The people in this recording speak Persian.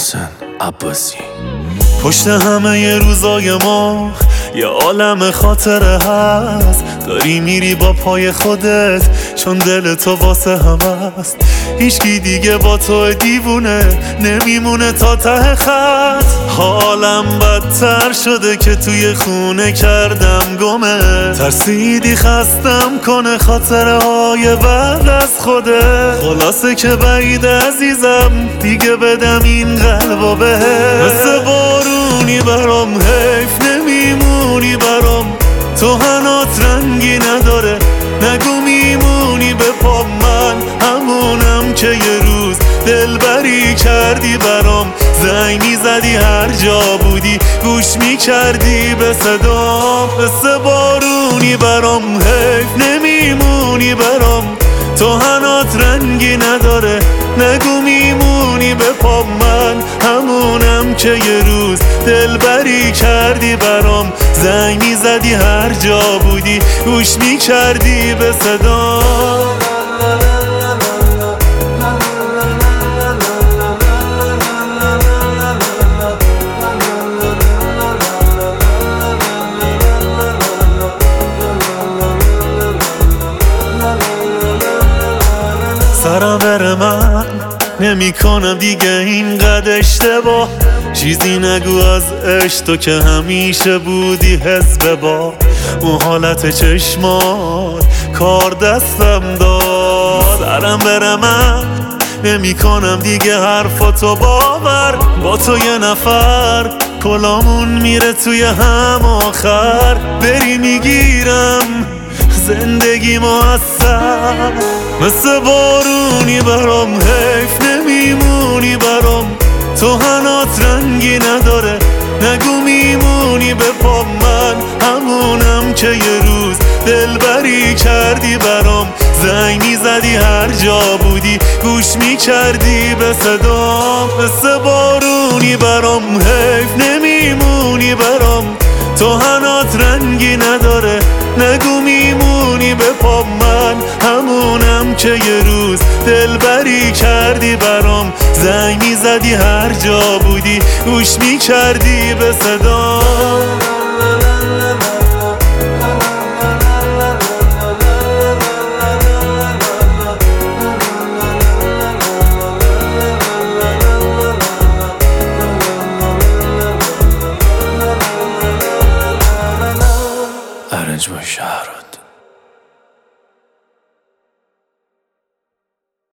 محسن عباسی. پشت همه ی روزای ما یه عالم خاطره هست، داری میری با پای خودت چون دل تو واسه همه است. هیچکی دیگه با تو دیوونه نمیمونه تا ته خط. حالم بدتر شده که توی خونه کردم گمه، ترسیدی خستم کنه خاطره های بعد از خوده. خلاصه که بعید عزیزم دیگه بدم این قلبو بهت. مثل بارونی برام حیف نمیمونی برام، تو هنات رنگی نداره نگو میمونی به پا. من همونم که یه روز دلبری کردی برام، زنگ میزدی هر جا بودی گوش میکردی به صدام. مثل بارونی برام حیف نمیمونی برام، تو هنات رنگی نداره نگو میمونی به پا. من همونم که یه روز دلبری کردی برام، زنگ میزدی هر جا بودی گوش میکردی به صدا. سرم بره من نمی کنم دیگه اینقدر اشتباه، چیزی نگو از عشق تو که همیشه بودی حزب با. اون حالت چشمات کار دستم داد. سرم بره من نمی کنم دیگه حرفاتو باور، با تو یه نفر کلامون میره توی هم آخر. بری میگیرم زندگی موثر، مثل بارونی برام حیف نمیمونی برام، تو هنات رنگی نداره نگو میمونی به پا. من همونم که یه روز دلبری کردی برام، زنگ میزدی هر جا بودی گوش میکردی به صدام. مثل بارونی برام حیف نمیمونی برام، تو هنات رنگی نداره نگو میمونی به پا. من همونم که یه روز دلبری کردی برام، زنگ میزدی هر جا بودی گوش میکردی به صدا. ارنج با شهرات.